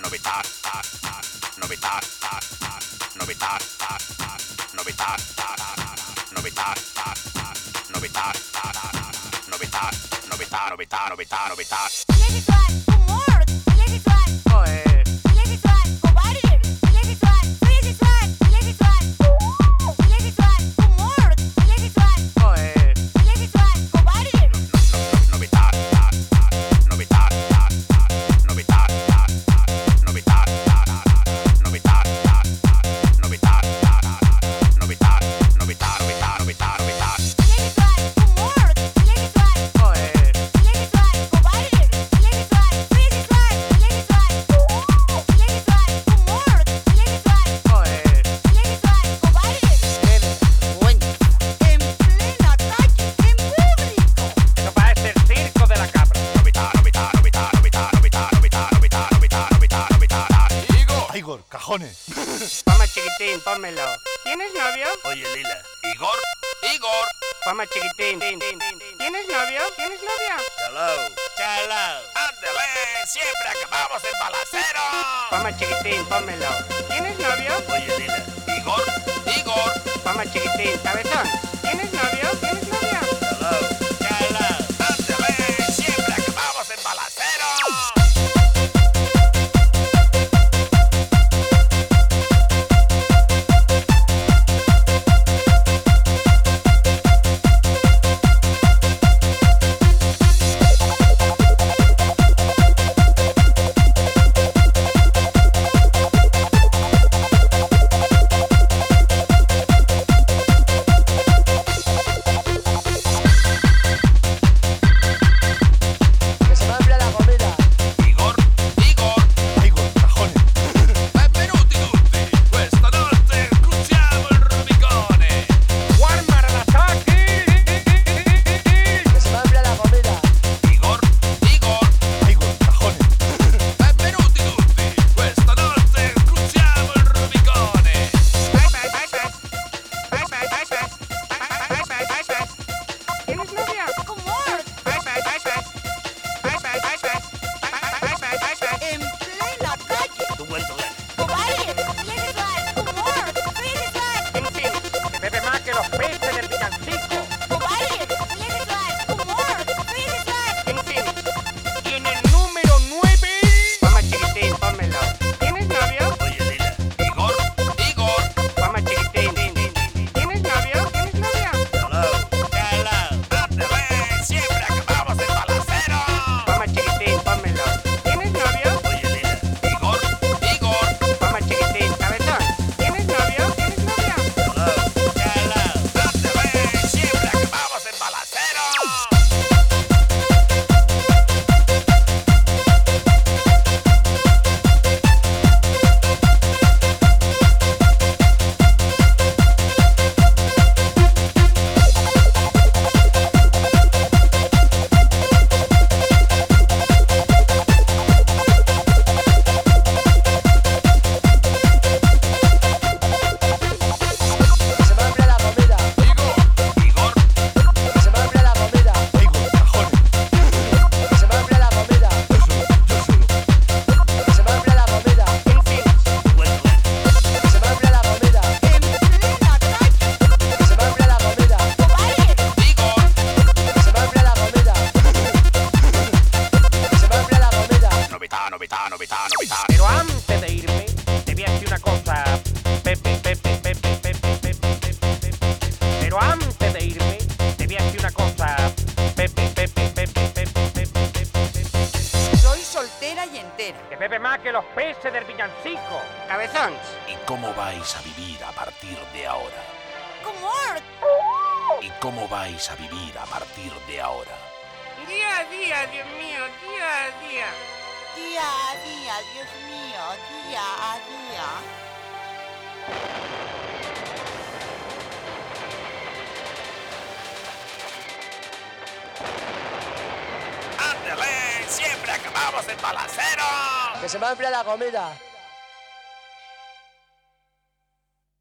Pama chiquitín, pónmelo. ¿Tienes novio? Oye, Lila. Igor. Pama chiquitín. ¿Tienes novio? ¿Tienes novia? Chalao. Ándale, siempre acabamos en balacero. Pama chiquitín, pónmelo. ¿Tienes novio? Oye, Lila. Igor. Pama chiquitín, cabezón. ¿Tienes novio? ¿Tienes novia? Chalao. Ándale, siempre acabamos en balacero. Pero antes de irme, te voy a decir una cosa, Pepe. Pero antes de irme, te voy a decir una cosa, Pepe. Soy soltera y entera. Que bebe más que los peces del villancico, cabezón. ¿Y cómo vais a vivir a partir de ahora? ¡Comor! ¿Y cómo vais a vivir a partir de ahora? Día a día, Dios mío, día a día. Día a día, Dios mío, día a día. ¡Ándale! ¡Siempre acabamos en balacero! ¡Que se me ha enfriado la comida!